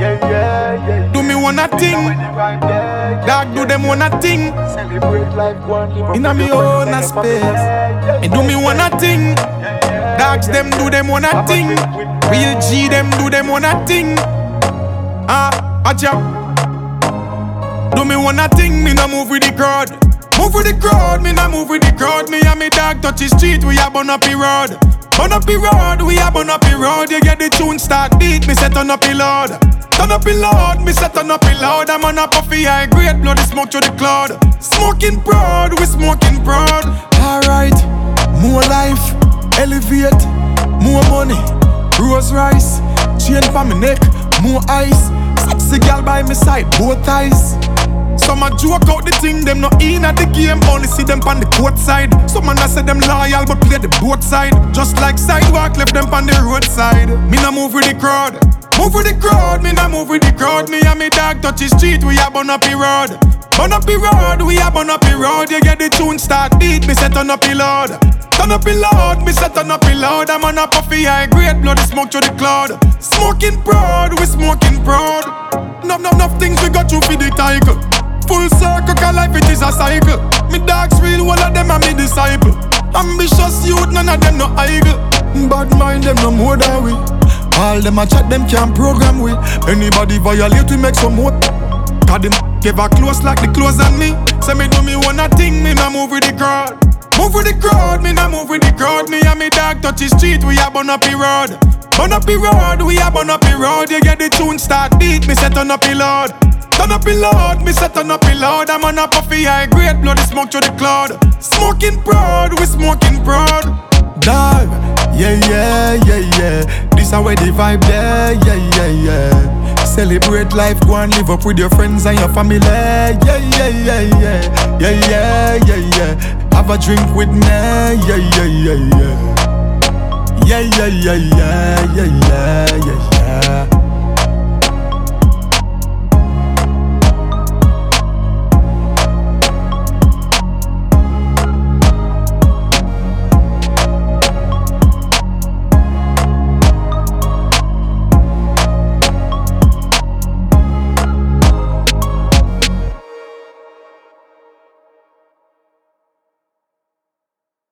Do me wanna thing, dog do them wanna thing. Inna me own space, and do me wanna thing. Dogs them do them wanna thing. Real G them do them wanna thing. Do me wanna thing, me no move with the crowd. Move with the crowd, me no move with the crowd. Me and me dog touch the street, we a burn up the road. Burn up the road, we a burn up the road. You get the tune start beat, me say turn up the load. Turn up the load, me say turn up the loud. I'm on a puffy high grade, blood is smoke to the cloud. Smoking proud, we smoking proud. Alright, more life, elevate, more money. Rose rice, chain for me neck, more ice. Sexy girl by my side, both eyes. Some a joke out the thing, them not in at the game, only see them on the court side. Some man a say them loyal, but play the both side. Just like sidewalk, left them on the roadside. Me no move with the crowd, move with the crowd. Me no move with the crowd. Me and me dog touch the street, we a burn up the road. Burn up the road, we a burn up the road. You get the tune start beat, me say turn up the load. Turn up the loud, me say turn up the loud. I'm on a puffy high grade, blood is smoke to the cloud. Smoking proud, we smoking proud. Enough things we got through for the tiger. Full circle, cause life it is a cycle. Me dogs real, all of them are me disciple. Ambitious youth, none of them no idle. Bad mind them no more than we. All them a chat, them can't program we. Anybody violate, we make some more. Cause them give a close like the clothes on me. Say me do me wanna thing, me no move with the crowd. Move with the crowd, me no move with the crowd. Me and me dog touch the street, we a burn up the road. Burn up the road, we a burn up the road. You get the tune start beat, me say turn up the load. Turn up the loud, me say turn up the loud. I'm on a puffy high grade, blood is smoke to the cloud. Smoking proud, we smoking proud. Dog, yeah. This a where the vibe, yeah. Celebrate life, go and live up with your friends and your family, yeah. Have a drink with me, yeah.